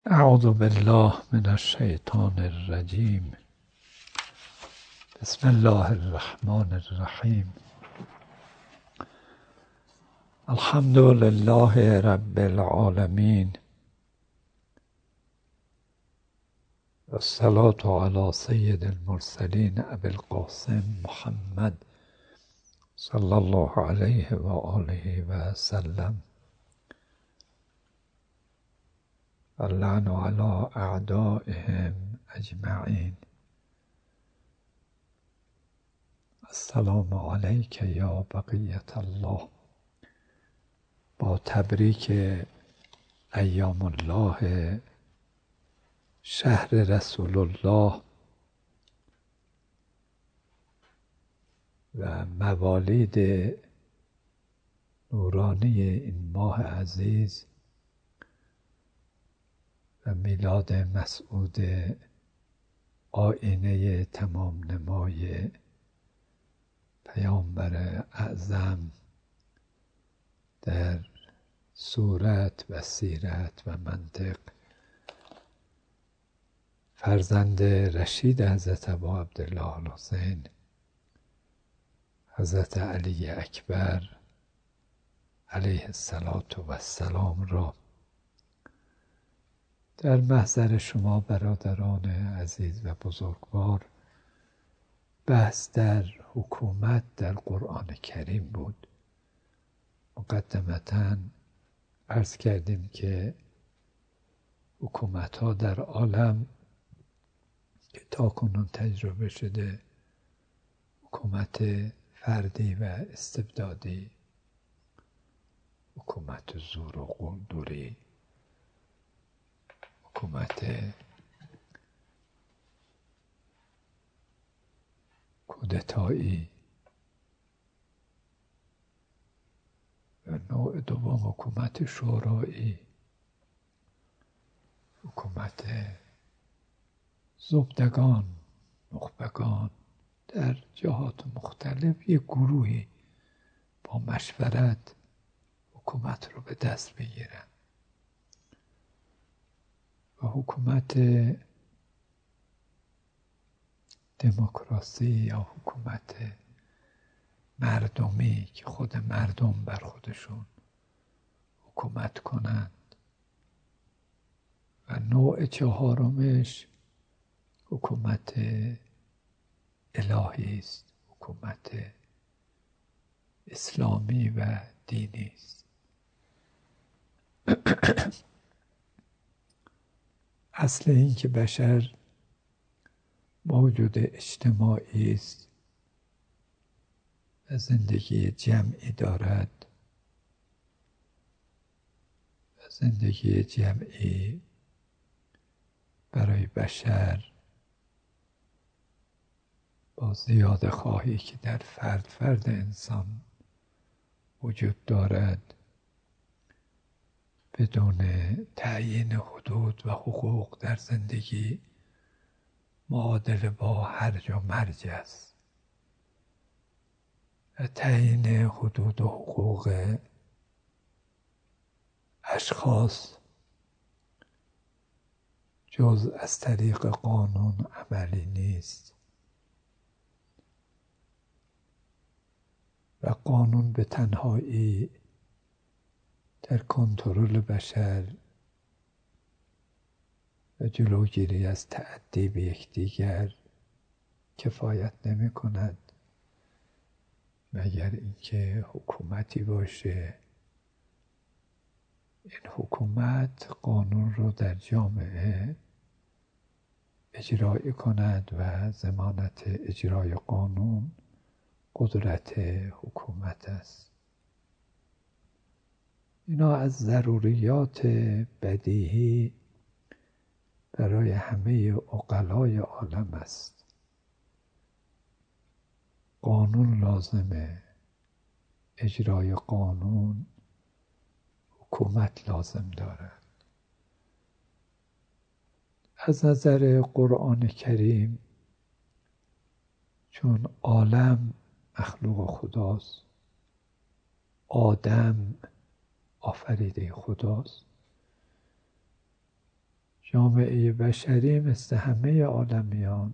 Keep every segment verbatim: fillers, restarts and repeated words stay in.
اعوذ بالله من الشیطان الرجیم. بسم الله الرحمن الرحیم. الحمد لله رب العالمین و الصلاة علی سید المرسلین ابی القاسم محمد صلی الله علیه و آله و سلم. اللعن علی اعدائهم اجمعین. السلام علیک یا بقیت الله. با تبریک ایام الله، شهر رسول الله و موالید نورانی این ماه عزیز و میلاد مسعود آینه تمام نمای پیامبر اعظم در صورت و سیرت و منطق، فرزند رشید حضرت ابا عبدالله الحسین حضرت علی اکبر علیه الصلاة و السلام را در محضر شما برادران عزیز و بزرگوار بحث در حکومت در قرآن کریم بود. مقدمتاً عرض کردیم که حکومت‌ها در عالم که تاکنون تجربه شده، حکومت فردی و استبدادی، حکومت زور و قلدری، حکومت کودتایی و نوع دوم حکومت شورایی، حکومت زبدگان، نخبگان در جهات مختلف یک گروهی با مشورت حکومت رو به دست بگیرن و حکومت دموکراسی یا حکومت مردمی که خود مردم بر خودشون حکومت کنند و نوع چهارمش حکومت الهی است، حکومت اسلامی و دینی است. اصل این که بشر موجود اجتماعی است و زندگی جمعی دارد و زندگی جمعی برای بشر با زیاده خواهی که در فرد فرد انسان وجود دارد، بدون تعیین حدود و حقوق در زندگی معادل با هرج و مرج است و تعیین حدود و حقوق اشخاص جز از طریق قانون عملی نیست و قانون به تنهایی در کنترل بشر و جلوگیری از تعدی به یکدیگر کفایت نمی کند، مگر اینکه حکومتی باشه این حکومت قانون رو در جامعه اجرایی کند و ضمانت اجرای قانون قدرت حکومت است. اینا از ضروریات بدیهی برای همه عقلای عالم است. قانون لازمه، اجرای قانون حکومت لازم دارد. از نظر قرآن کریم چون عالم مخلوق خداست، آدم آفریده خداست، جامعه بشری مثل همه عالمیان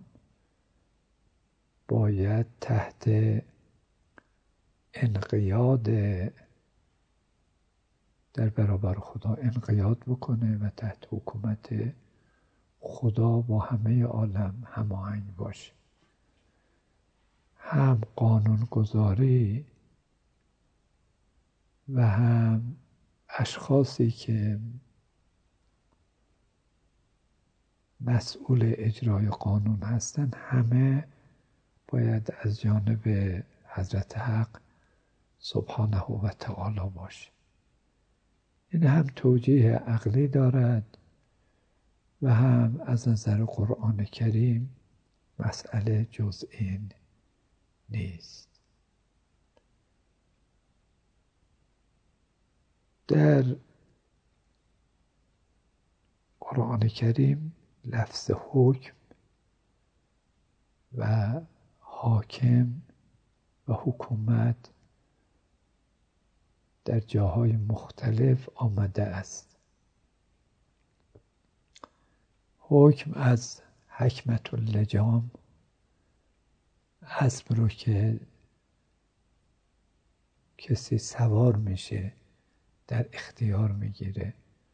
باید تحت انقیاد در برابر خدا انقیاد بکنه و تحت حکومت خدا با همه عالم هماهنگ باشه. هم قانونگذاری و هم اشخاصی که مسئول اجرای قانون هستند همه باید از جانب حضرت حق سبحانه و تعالی باشه. این هم توجیه عقلی دارد و هم از نظر قرآن کریم مسئله جز این نیست. در قرآن کریم لفظ حکم و حاکم و حکومت در جاهای مختلف آمده است. حکم از حکمت اللجام، اسب رو که کسی سوار میشه در اختیار میگیره،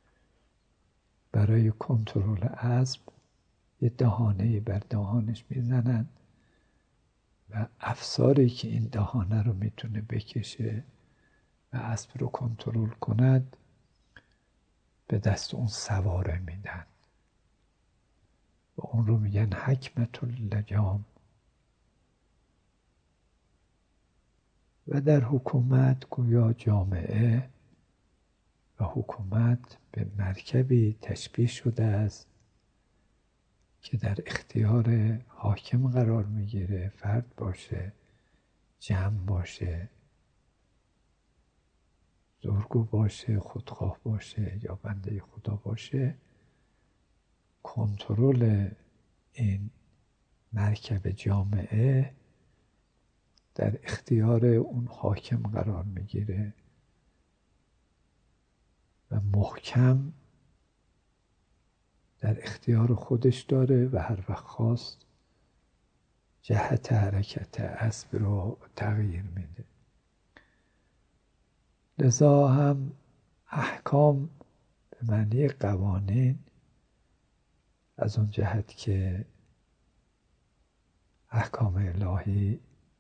برای کنترل اسب یه دهانه‌ای بر دهانش میزنن و افساری که این دهانه رو میتونه بکشه و اسب رو کنترل کند به دست اون سواره میدن و اون رو میگن حکمت اللجام. و در حکومت گویا جامعه و حکومت به مرکبی تشبیه شده است که در اختیار حاکم قرار میگیره، فرد باشه، جمع باشه، زورگو باشه، خودخواه باشه یا بنده خدا باشه. کنترل این مرکب جامعه در اختیار اون حاکم قرار میگیره و محکم در اختیار خودش داره و هر وقت خواست جهت حرکت اسب رو تغییر میده. لذا هم احکام به معنی قوانین از اون جهت که احکام الهی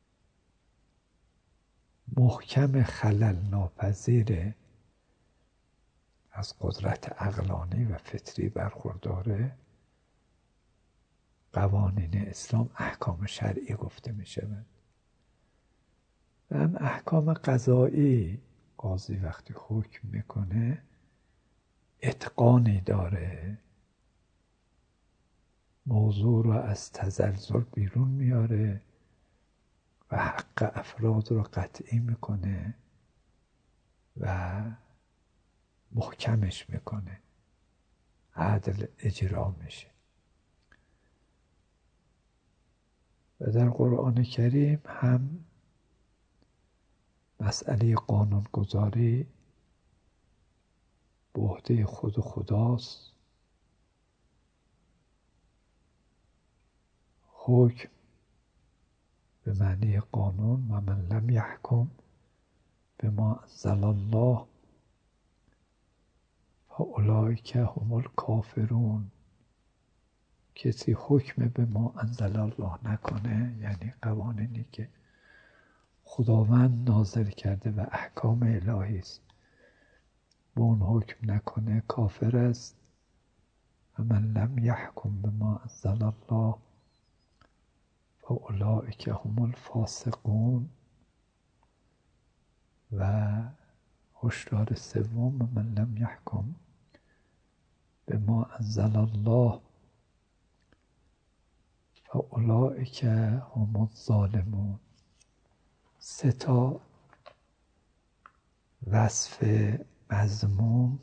محکم خلل ناپذیره، از قدرت عقلانی و فطری برخورداره. قوانین اسلام احکام شرعی گفته می شود. و هم احکام قضایی، قاضی وقتی حکم میکنه اتقانی داره، موضوع رو از تزلزل بیرون میاره و حق افراد رو قطعی میکنه و محکمش میکنه، عدل اجرا میشه. و در قرآن کریم هم مسئله قانونگذاری به عهده خود خداست. حکم به معنی قانون و من لم یحکم بما انزل الله فاولئک هم الکافرون. کسی حکم به ما انزل الله نکنه، یعنی قوانینی که خداوند نازل کرده و احکام الهی است، به اون حکم نکنه کافر است. و من لم یحکم بما انزل الله فاولئک هم الفاسقون. و هشدار سوم من لم یحکم بما انزل الله فاولئک هم الظالمون. سه تا وصف مذموم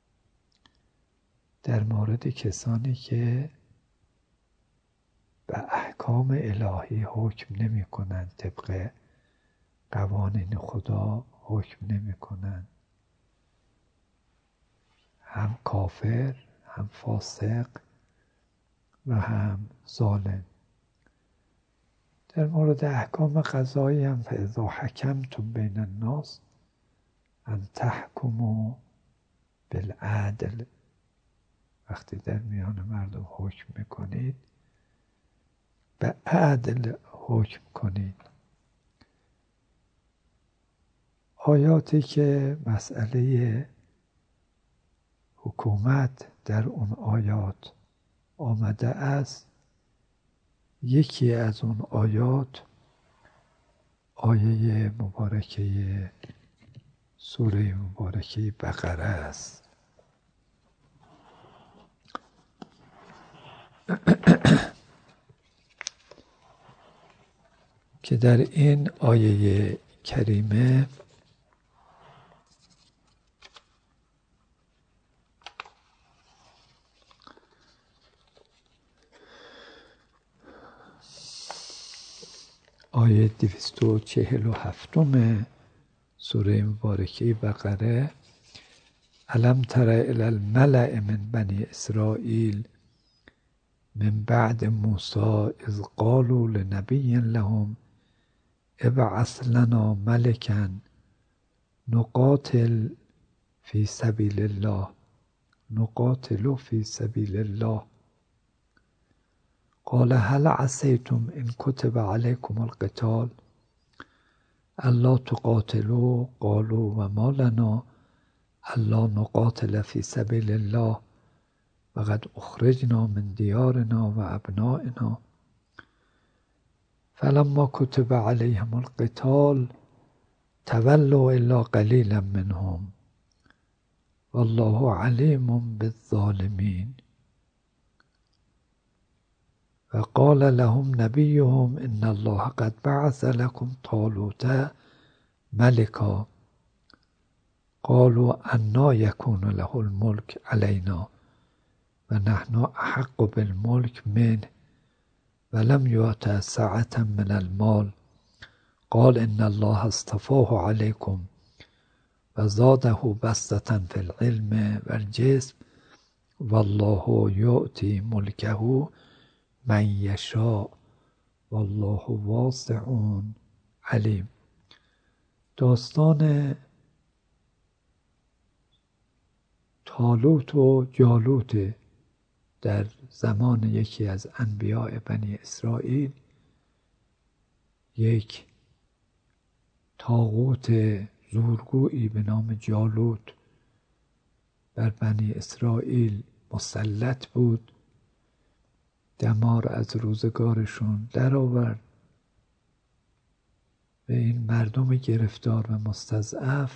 در مورد کسانی که به احکام الهی حکم نمی کنند، طبق قوانین خدا حکم نمی کنند، هم کافر هم فاسق و هم ظالم. در مورد احکام قضایی هم فاذا حکمتم بین الناس ان تحکموا بالعدل، وقتی در میان مردم حکم میکنید به عدل حکم کنید. آیاتی که مسئله حکومت در اون آیات آمده است، یکی از اون آیات آیه مبارکه سوره مبارکه بقره است. که در این آیه کریمه آیه دویست و چهل و هفتم سوره مبارکه بقره، الم تر الی الملأ من بنی اسرائیل من بعد موسی اذ قالوا لنبی لهم ابعث لنا ملکا نقاتل فی سبیل الله نقاتل فی سبیل الله قال هل عسیتم ان کتب علیکم القتال الا تقاتلوا قالوا و ما لنا الا نقاتل فی سبیل الله وقد اخرجنا من دیارنا و ابنائنا فلما کتب علیهم القتال تولوا الا قلیلا منهم والله علیم بالظالمین وقال لهم نبیهم ان الله قد بعث لكم طالوت ملکا قالوا انا یکون له الملک علینا و نحن احق بالملک منه ولم یؤت سعة من المال قال ان الله اصطفاه علیکم و زاده بسطة فی العلم والجسم والله یؤتی ملکه من یشاء والله واسع علیم. داستان طالوت و جالوت در زمان یکی از انبیاء بنی اسرائیل، یک طاغوت زورگویی به نام جالوت بر بنی اسرائیل مسلط بود، دمار از روزگارشون در آورد و این مردم گرفتار و مستضعف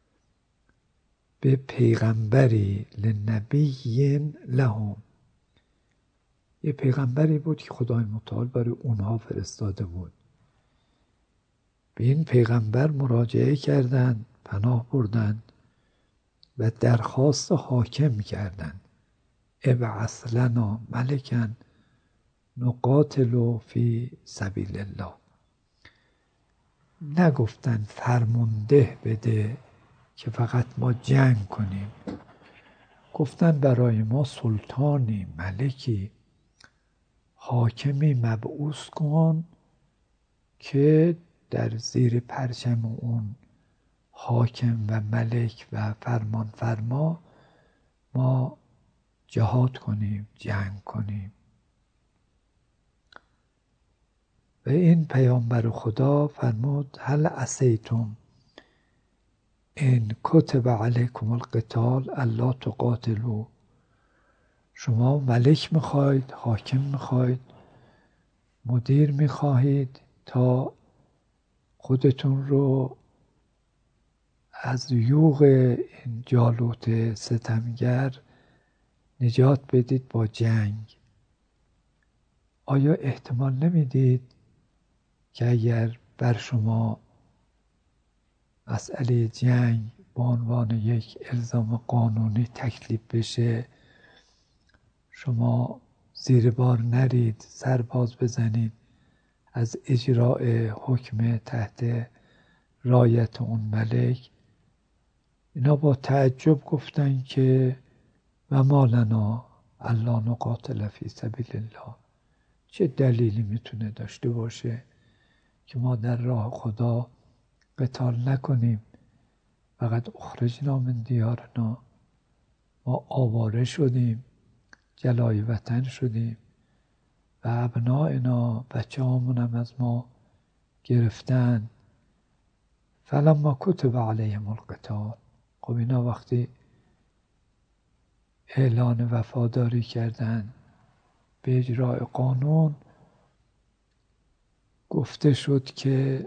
به پیغمبری لنبی لهم، یه پیغمبری بود که خدای متعال برای اونها فرستاده بود، به این پیغمبر مراجعه کردند، پناه بردند و درخواست حاکم کردند ابعث لنا ملکا نقاتل فی سبیل الله. نگفتن فرمانده بده که فقط ما جنگ کنیم، گفتن برای ما سلطانی، ملکی، حاکمی مبعوث کن که در زیر پرچم اون حاکم و ملک و فرمان فرما ما جهاد کنیم، جنگ کنیم. و این پیامبر خدا فرمود هل عسیتم ان کتب علیکم القتال الا تقاتلوا، شما ملک میخواید، حاکم میخواید، مدیر میخواهید تا خودتون رو از یوغ این جالوت ستمگر نجات بدید با جنگ. آیا احتمال نمیدید که اگر بر شما مسئله جنگ به عنوان یک الزام قانونی تکلیف بشه، شما زیر بار نرید، سرباز بزنید از اجراء حکم تحت رایت اون ملک؟ اینا با تعجب گفتن که و ما لنا الا نقاتل فی سبیل الله. چه دلیلی میتونه داشته باشه که ما در راه خدا قتال نکنیم؟ فقط اخرجنا من دیارنا، ما آواره شدیم، جلای وطن شدیم و ابنائنا، بچه هامون هم از ما گرفتن. فلما کتب علیهم القتال، خب اینا وقتی اعلان وفاداری کردن به اجرای قانون، گفته شد که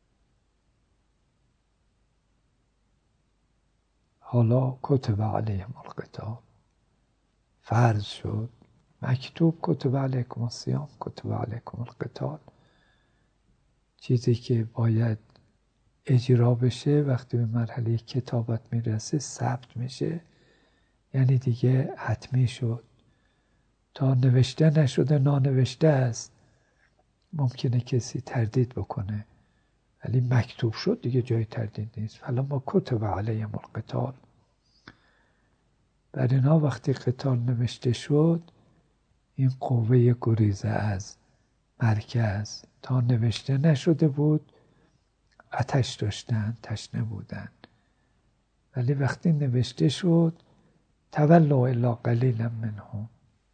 حالا کتب علیهم القتال فرض شد، مکتوب کتب علیکم الصیام کتب علیکم القتال، چیزی که باید اجرا بشه وقتی به مرحله کتابت میرسه ثبت میشه، یعنی دیگه حتمی شد. تا نوشته نشده نانوشته است، ممکنه کسی تردید بکنه، ولی مکتوب شد دیگه جای تردید نیست. فلما کتب علیهم القتال، بر اینا وقتی قتال نوشته شد، این قوه گریزه از مرکز تا نوشته نشده بود آتش داشتن، تشنه بودن، ولی وقتی نوشته شد تولوا الا قلیلا منهم،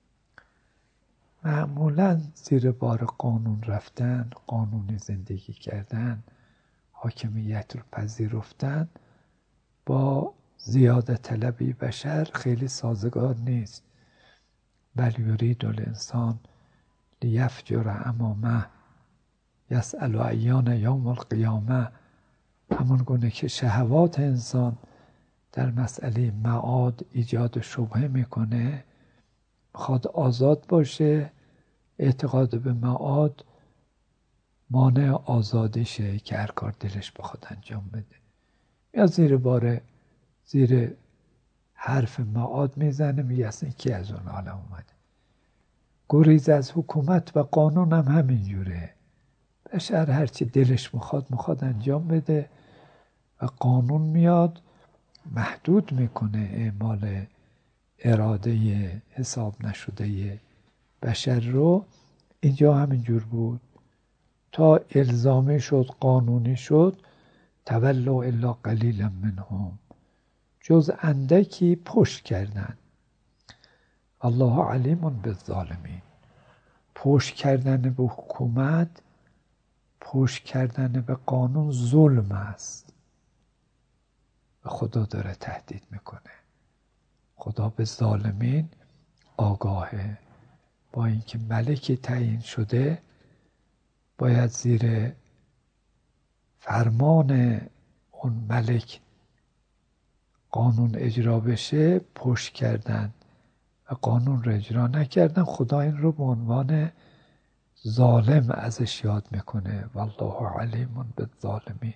معمولا زیر بار قانون رفتن، قانونی زندگی کردن، حاکمیت رو پذیرفتن با زیاده طلبی بشر خیلی سازگار نیست. بل یرید الانسان لیفجر امامه یسأل ایان یوم القیامه، همون گونه که شهوات انسان در مسئله معاد ایجاد شبهه میکنه، میخواد آزاد باشه، اعتقاد به معاد مانع آزادیشه که هر کار دلش بخواد انجام بده. یا زیر بار زیر حرف معاد میزنه، میگه اصلا کی از اون عالم اومده. گریز از حکومت و قانون هم همین جوره، بشر هرچی دلش میخواد میخواد انجام بده و قانون میاد محدود میکنه اعمال اراده حساب نشده بشر رو. اینجا همین جور بود تا الزامی شد، قانونی شد، تولوا الا قلیلا منهم، جز اندکی پشت کردن. الله علیم بالظالمین، پشت کردن به حکومت، پشت کردن به قانون ظلم است و خدا داره تهدید میکنه. خدا به ظالمین آگاهه، با اینکه ملکی تعیین شده باید زیر فرمان اون ملک قانون اجرا بشه، پشت کردن و قانون رو اجرا نکردن. خدا این رو به عنوان ظالم ازش یاد میکنه. والله علیم بالظالمین.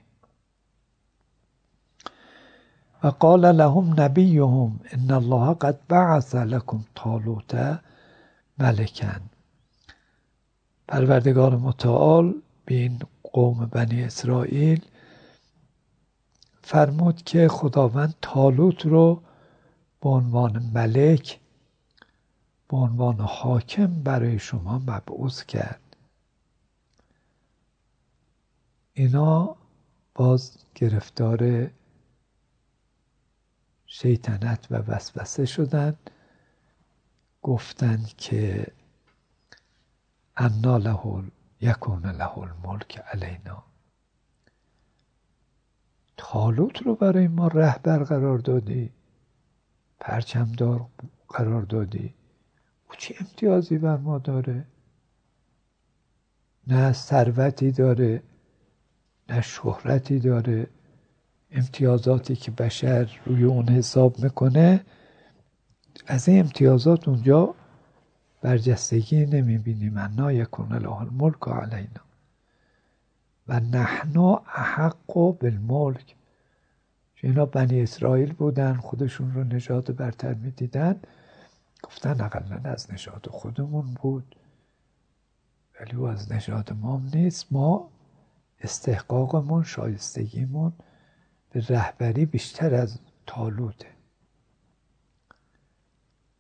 و قال لهم نبیهم ان الله قد بعث لكم طالوت ملکا. پروردگار متعال به این قوم بنی اسرائیل فرمود که خداوند طالوت رو به عنوان ملک، به عنوان حاکم برای شما مبعوث کرد. اینا باز گرفتار شیطنت و وسوسه شدن، گفتند که انا له یکون له الملک علینا، طالوت رو برای ما رهبر قرار دادی، پرچمدار قرار دادی، او چه امتیازی بر ما داره؟ نه ثروتی داره، نه شهرتی داره. امتیازاتی که بشر روی اون حساب میکنه، از این امتیازات اونجا برجستگی نمیبینیم. انا یکون له الملک علینا و نحن احق بالملک. چون اینا بنی اسرائیل بودن، خودشون رو نژاد برتر میدیدن، گفتن اقلا از نژاد خودمون بود، ولی او از نژاد ما نیست، ما استحقاقمون، شایستگیمون به رهبری بیشتر از طالوته.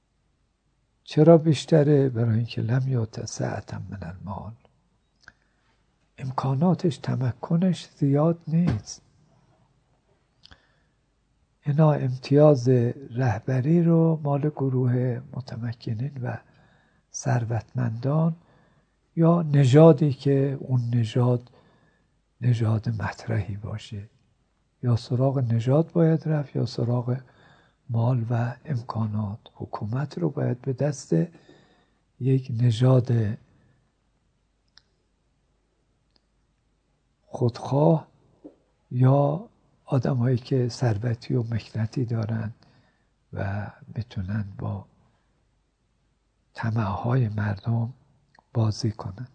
چرا بیشتره؟ برای اینکه لم یؤت سعة من المال، امکاناتش تمکنش زیاد نیست. اینا امتیاز رهبری رو مال گروه متمکنین و ثروتمندان یا نژادی که اون نژاد نژاد مطرحی باشه، یا سراغ نژاد باید رفت یا سراغ مال و امکانات. حکومت رو باید به دست یک نژاد خودخواه یا آدمایی که ثروتی و مکنتی دارن و میتونن با طمع‌های مردم بازی کنن.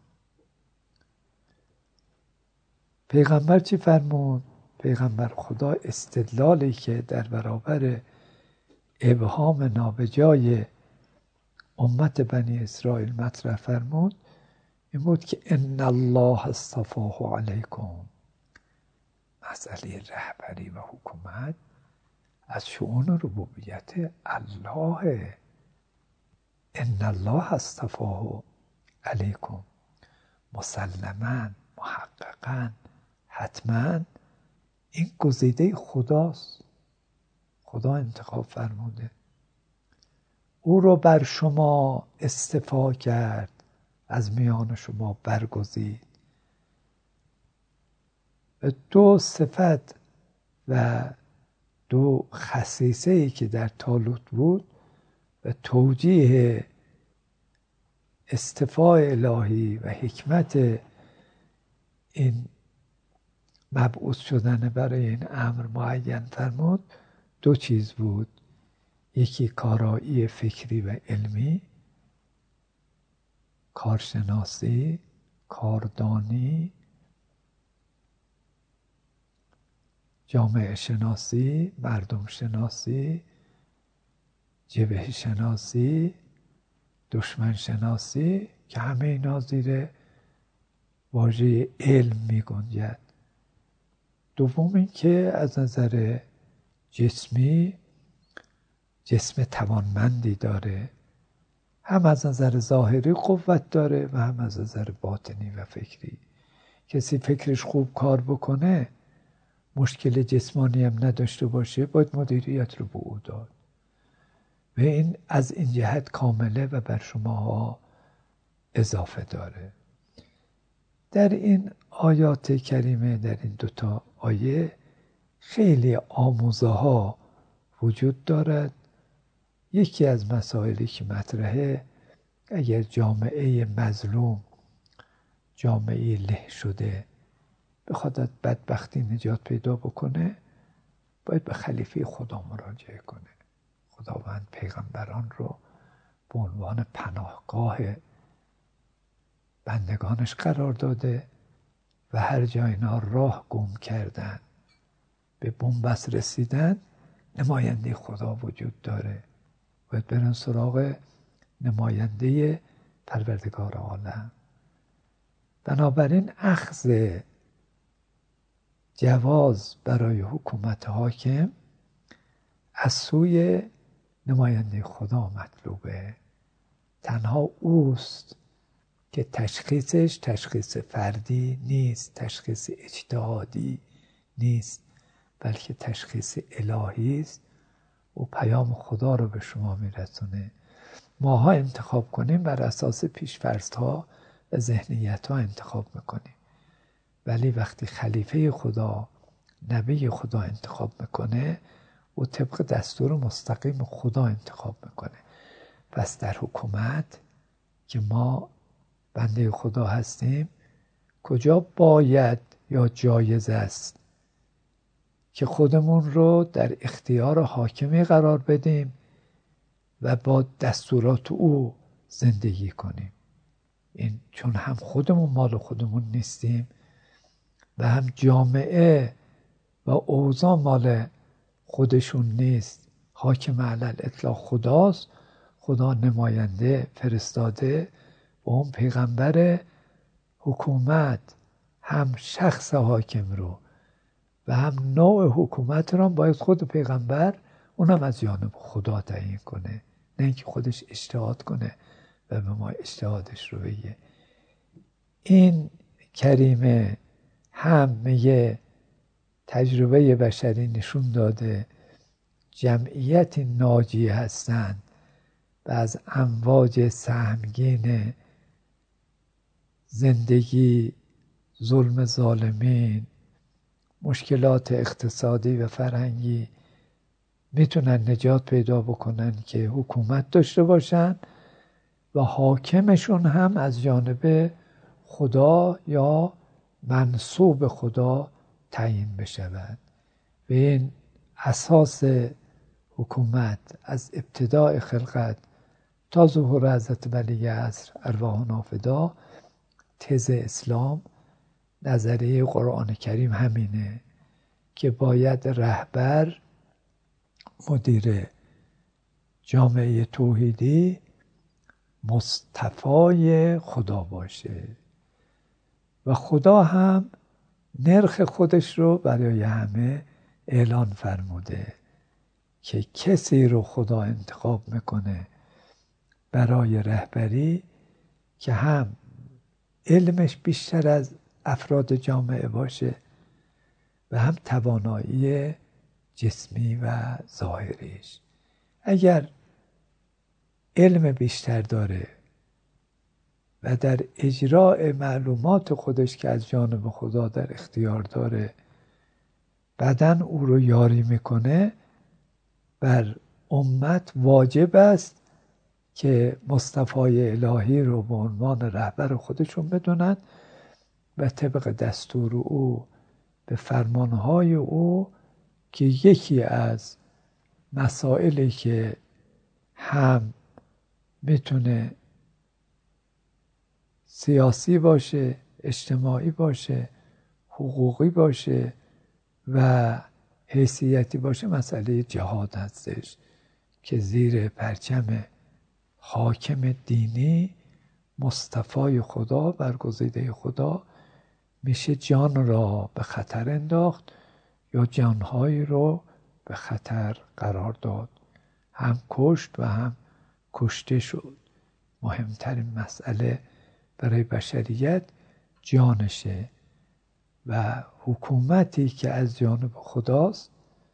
پیغمبر چی فرمود؟ پیغمبر خدا استدلالی که در برابر ابهام نابجای امت بنی اسرائیل مطرح فرمود این بود که ان الله اصطفاه علیکم. مسئله رهبری و حکومت از شؤون ربوبیت الله. ان الله اصطفاه علیکم، مسلماً، محققاً، حتماً این گزیده خداست. خدا انتخاب فرموده، او رو بر شما اصطفا کرد، از میان شما برگزید. دو صفت و دو خصیصه‌ای که در طالوت بود و توجیه اصطفاء الهی و حکمت این مبعوث شدن برای این امر معین فرمود. دو چیز بود، یکی کارایی فکری و علمی، کارشناسی، کاردانی، جامعه شناسی، مردم شناسی، جبهه شناسی، دشمن شناسی، که همه اینا زیر واژه علم می گنجد. دوم این که از نظر جسمی جسم توانمندی داره، هم از نظر ظاهری قوت داره و هم از نظر باطنی و فکری. کسی فکرش خوب کار بکنه، مشکل جسمانی هم نداشته باشه، باید مدیریت رو به او داد و این از این جهت کامله و بر شماها اضافه داره. در این آیات کریمه، در این دوتا آیه خیلی آموزه ها وجود دارد. یکی از مسائلی که مطرحه، اگر جامعه مظلوم، جامعه له شده بخواد از بدبختی نجات پیدا بکنه، باید به خلیفه خدا مراجعه کنه. خداوند پیغمبران رو به عنوان پناهگاه بندگانش قرار داده و هر جا اینا راه گم کردن، به بنبست رسیدن، نماینده خدا وجود داره. باید برن سراغ نماینده پروردگار عالم. بنابراین اخذ جواز برای حکومت حاکم از سوی نماینده خدا مطلوبه. تنها اوست که تشخیصش تشخیص فردی نیست، تشخیص اجتهادی نیست، بلکه تشخیص الهی است و پیام خدا رو به شما میرسونه. ماها انتخاب کنیم بر اساس پیش‌فرض‌ها و ذهنیت‌ها انتخاب میکنیم، ولی وقتی خلیفه خدا، نبی خدا انتخاب میکنه و طبق دستور مستقیم خدا انتخاب میکنه. پس در حکومت که ما بنده خدا هستیم، کجا باید یا جایز است که خودمون رو در اختیار حاکمی قرار بدیم و با دستورات او زندگی کنیم؟ این چون هم خودمون مال خودمون نیستیم و هم جامعه و اوضاع مال خودشون نیست. حاکم علل اطلاق خداست. خدا نماینده فرستاده و اون پیغمبر حکومت، هم شخص حاکم رو و هم نوع حکومت رو باید خود پیغمبر اونم از جانب خدا تعیین کنه، نه اینکه خودش اجتهاد کنه و به ما اجتهادش رو بگه. این کریمه هم میگه تجربه بشری نشون داده جمعیت ناجی هستند و از امواج سهمگین زندگی، ظلم ظالمین، مشکلات اقتصادی و فرهنگی میتونن نجات پیدا بکنن که حکومت داشته باشن و حاکمشون هم از جانب خدا یا منصوب خدا تعیین بشود. و این اساس حکومت از ابتداء خلقت تا ظهور حضرت ولی عصر ارواحنا فدا، تز اسلام، نظریه قرآن کریم همینه که باید رهبر، مدیر جامعه توحیدی مصطفای خدا باشه و خدا هم نرخ خودش رو برای همه اعلان فرموده که کسی رو خدا انتخاب میکنه برای رهبری که هم علمش بیشتر از افراد جامعه باشه و هم توانایی جسمی و ظاهریش. اگر علم بیشتر داره و در اجراع معلومات خودش که از جانب خدا در اختیار داره بعداً او رو یاری میکنه، بر امت واجب است که مصطفای الهی رو به عنوان رهبر خودشون بدونن و طبق دستور او به فرمانهای او که یکی از مسائلی که هم میتونه سیاسی باشه، اجتماعی باشه، حقوقی باشه و حیثیتی باشه، مسئله جهاد هستش که زیر پرچم حاکم دینی مصطفای خدا، برگزیده خدا، میشه جان را به خطر انداخت یا جانهایی رو به خطر قرار داد، هم کشت و هم کشته شد. مهمترین مسئله برای بشریت جانشه و حکومتی که از جانب خداست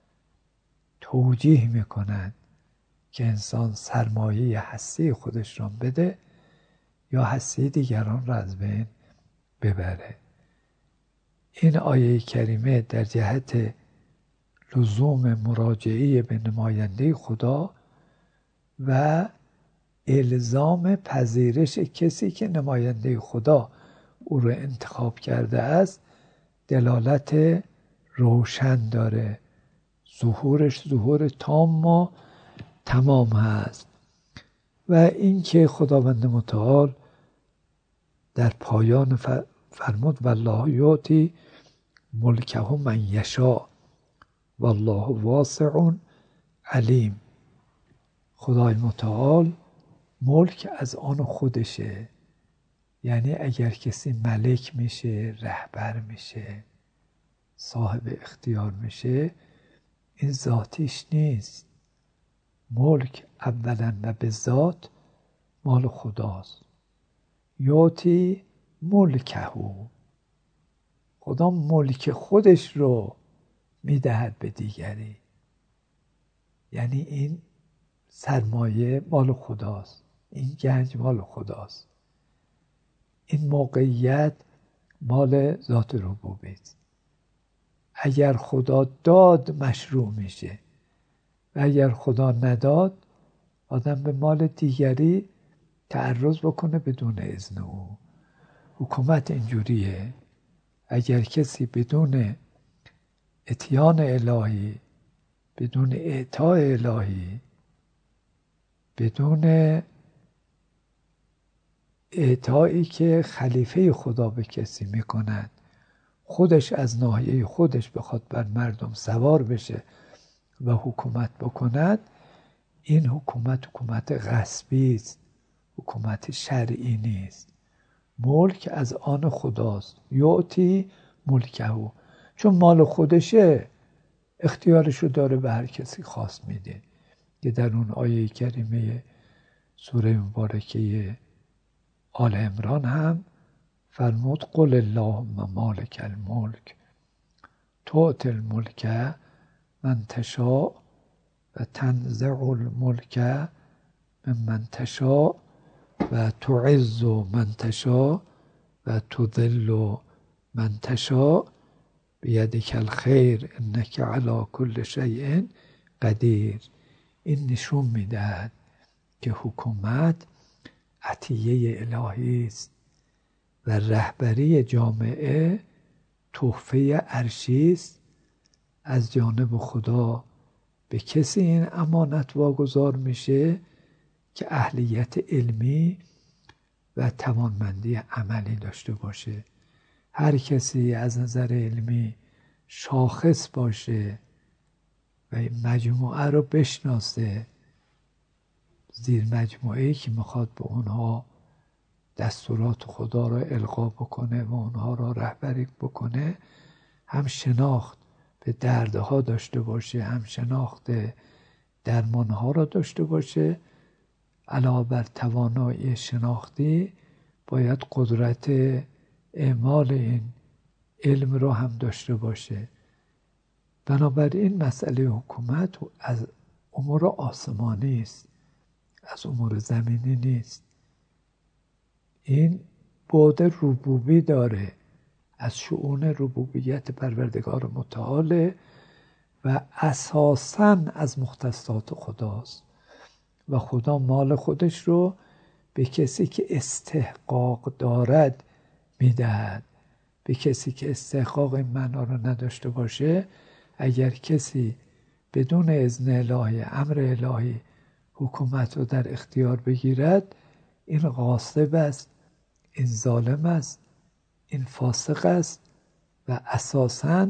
توجیه میکند که انسان سرمایه هستی خودش را بده یا هستی دیگران را از بین ببره. این آیه کریمه در جهت لزوم مراجعه به نماینده خدا و الزام پذیرش کسی که نماینده خدا او رو انتخاب کرده است دلالت روشن داره. ظهورش ظهور تام و تمام هست و این که خداوند متعال در پایان فرمود والله یعطی ملکه من یشاء والله واسع علیم. خدای متعال ملک از آن خودشه، یعنی اگر کسی ملک میشه، رهبر میشه، صاحب اختیار میشه، این ذاتیش نیست. ملک اولا و به ذات مال خداست. یعطی ملکه، خدا ملک خودش رو میدهد به دیگری، یعنی این سرمایه مال خداست، این گنج مال خداست، این موقعیت مال ذات ربوبی است. اگر خدا داد مشروع میشه و اگر خدا نداد آدم به مال دیگری تعرض بکنه بدون اذن او. حکومت اینجوریه، اگر کسی بدون اتیان الهی، بدون اعطاء الهی، بدون اعطایی که خلیفه خدا به کسی میکند، خودش از ناحیه خودش بخواد بر مردم سوار بشه و حکومت بکند، این حکومت حکومت غصبی است، حکومت شرعی نیست. ملک از آن خداست. یعطی ملکه، چون مال خودشه اختیارشو داره به هر کسی خواست میده. که در اون آیه کریمه سوره مبارکه آل عمران هم فرمود قل اللهم مالک الملک تؤتی الملک من تشاء و تنزع الملک ممن تشاء و تعز من تشاء و تذل من تشاء بیدک الخیر انک علی کل شیء قدیر. این نشون میدهد که حکومت عطیه الهی است و رهبری جامعه تحفه عرشی است از جانب خدا. به کسی این امانت واگذار میشه که اهلیت علمی و توانمندی عملی داشته باشه. هر کسی از نظر علمی شاخص باشه و مجموعه رو بشناسه، زیر مجموعه‌ای که میخواد به اونها دستورات خدا را القا بکنه و اونها را رهبری بکنه، هم شناخت به دردها داشته باشه، هم شناخت درمانها را داشته باشه. علاوه بر توانایی شناختی باید قدرت اعمال این علم رو هم داشته باشه. بنابراین مسئله حکومت از امور آسمانی است، از امور زمینی نیست. این بعد ربوبی داره، از شؤون ربوبیت پروردگار متعاله و اساساً از مختصات خداست و خدا مال خودش رو به کسی که استحقاق دارد میدهد. به کسی که استحقاق این معنا رو نداشته باشه، اگر کسی بدون اذن الهی، امر الهی حکومت رو در اختیار بگیرد، این غاصب است، این ظالم است، این فاسق است و اساساً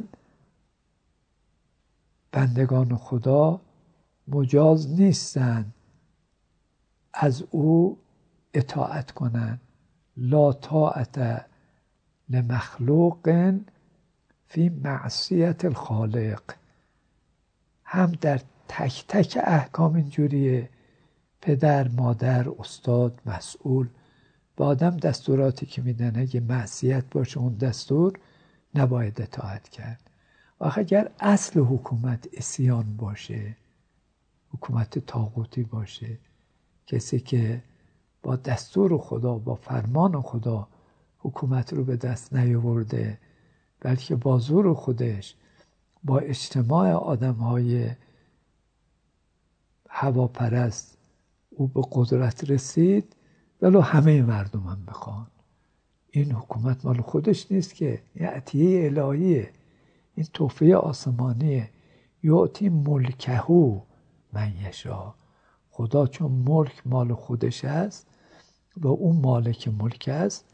بندگان خدا مجاز نیستند از او اطاعت کنند. لا طاعت لمخلوق فی معصیت الخالق. هم در تک تک احکام اینجوریه، پدر، مادر، استاد، مسئول با آدم دستوراتی که میدن اگه معصیت باشه اون دستور نباید اطاعت کرد. آخه اگر اصل حکومت عصیان باشه، حکومت طاغوتی باشه، کسی که با دستور خدا، با فرمان خدا حکومت رو به دست نیاورده، بلکه با زور خودش با اجتماع آدم‌های هواپرست او به قدرت رسید، ولو همه مردم هم بخوان. این حکومت مال خودش نیست که، این عطیه الهیه، این تحفه آسمانیه. یعطی ملکهو من یشاء. خدا چون ملک مال خودش است و اون مالک ملک است،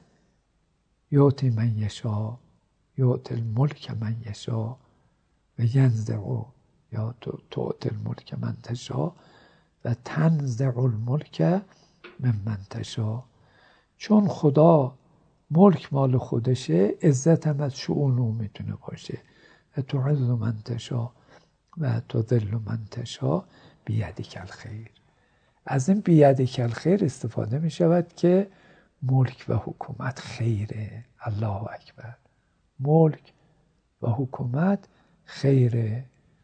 یعطی من یشاء، یعطی الملک من یشاء و ینزع، یا تعطی الملک من تشاء و تنزع الملک ممن تشاء. چون خدا ملک مال خودشه، عزت هم از شؤون او میتونه باشه. و تعز من تشاء و تذل من تشاء بیدک الخیر. از این بیدک الخیر استفاده می شود که ملک و حکومت خیره. الله اکبر. ملک و حکومت خیره.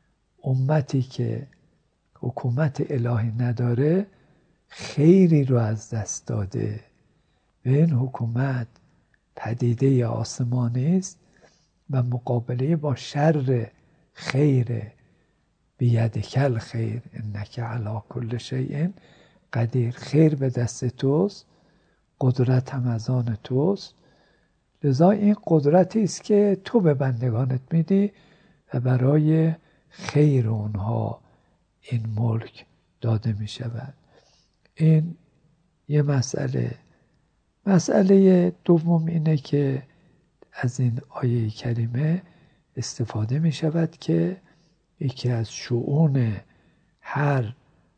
امتی که حکومت الهی نداره خیری رو از دست داده و این حکومت پدیده آسمانی است و مقابله با شر خیر. بیدک الخیر انک علی کل شیء قدیر. خیر به دست توست، قدرت هم از آن توست، لذا این قدرتی است که تو به بندگانت میدی و برای خیر اونها این ملک داده می شود. این یه مسئله. مسئله دوم اینه که از این آیه کریمه استفاده می شود که یکی از شؤون هر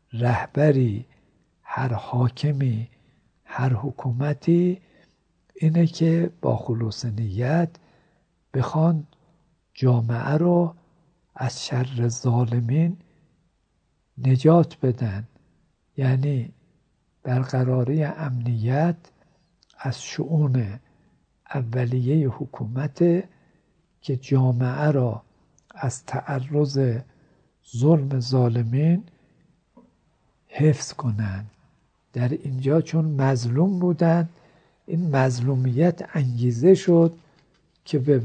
رهبری، هر حاکمی، هر حکومتی اینه که با خلوص نیت بخوان جامعه رو از شر ظالمین نجات بدن. یعنی برقراری امنیت از شؤون اولیه حکومت که جامعه را از تعرض ظلم ظالمین حفظ کنند. در اینجا چون مظلوم بودند، این مظلومیت انگیزه شد که به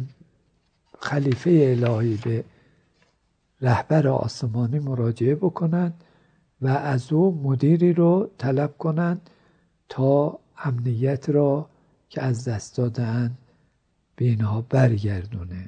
خلیفه الهی، به رهبر آسمانی مراجعه بکنند و از او مدیری رو طلب کنند تا امنیت را که از دست دادن به اینها برگردونه.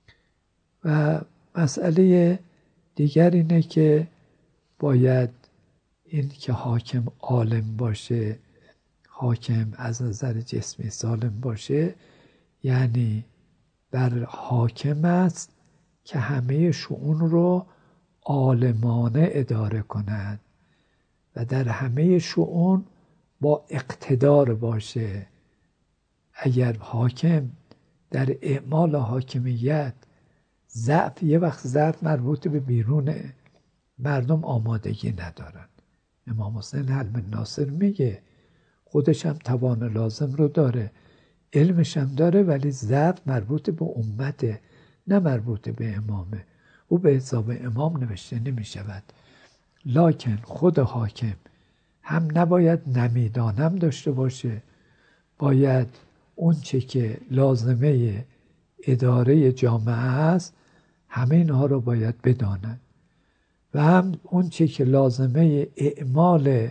و مسئله دیگر اینه که باید این که حاکم عالم باشه، حاکم از نظر جسمی سالم باشه، یعنی بر حاکم است که همه شؤون رو عالمانه اداره کند و در همه شؤون با اقتدار باشه. اگر حاکم در اعمال حاکمیت ضعف، یه وقت ضعف مربوط به بیرونه، مردم آمادگی ندارن. امام حسین حلب ناصر میگه خودش هم توان لازم رو داره، علمش هم داره، ولی ضعف مربوط به امته، نه مربوط به امامه. او به حساب امام نوشته نمی شود. لکن خود حاکم هم نباید نمیدانم داشته باشه، باید اون چه که لازمه اداره جامعه است همه اینها رو باید بداند و هم اون چه که لازمه اعمال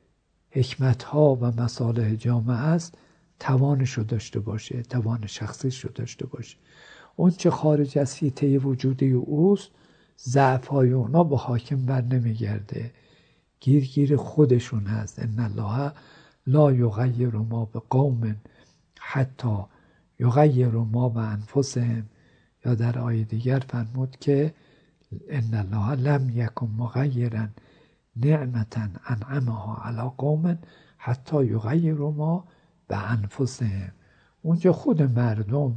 حکمتها و مصالح جامعه است توانش رو داشته باشه، توان شخصیش رو داشته باشه. اون چه خارج از حیطه وجودی اوست، ضعف‌های اونا با حاکم بر نمیگرده، گیر گیر خودشون هست. ان الله لا یغیر ما بقوم حتی یغیر ما بانفسهم. یا در آیه دیگر فرمود که ان الله لم یکن مغیرا نعمتا انعمها علی قوم حتی یغیروا ما بانفسهم. اونجا خود مردم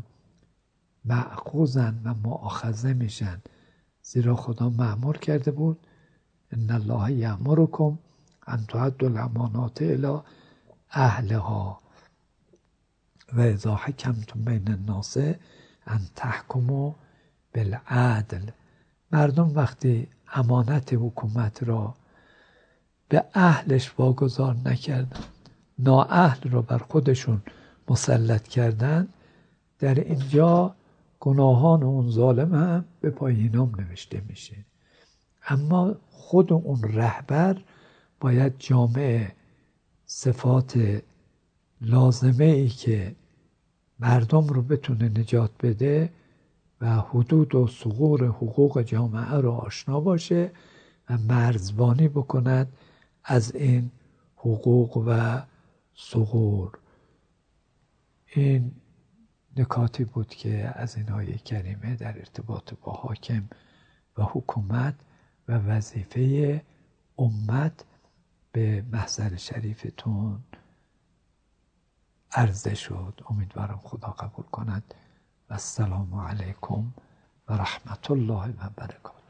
مأخوذن و مؤاخذه میشن، زیرا خدا مأمور کرده بود ان الله یأمرکم ان تؤدوا الامانات الی اهلها و اذا حکمتم بین الناس ان تحکموا بالعدل. مردم وقتی امانت حکومت را به اهلش واگذار نکردن، نااهل را بر خودشون مسلط کردن، در اینجا گناهان اون ظالم هم به پای اینام نوشته میشه. اما خود اون رهبر باید جامعه صفات لازمه ای که مردم رو بتونه نجات بده و حدود و ثغور حقوق جامعه رو آشنا باشه و مرزبانی بکند از این حقوق و ثغور. این نکاتی بود که از این آیه کریمه در ارتباط با حاکم و حکومت و وظیفه امت به محضر شریفتون عرضه شد. امیدوارم خدا قبول کند. و السلام علیکم و رحمت الله و برکاته.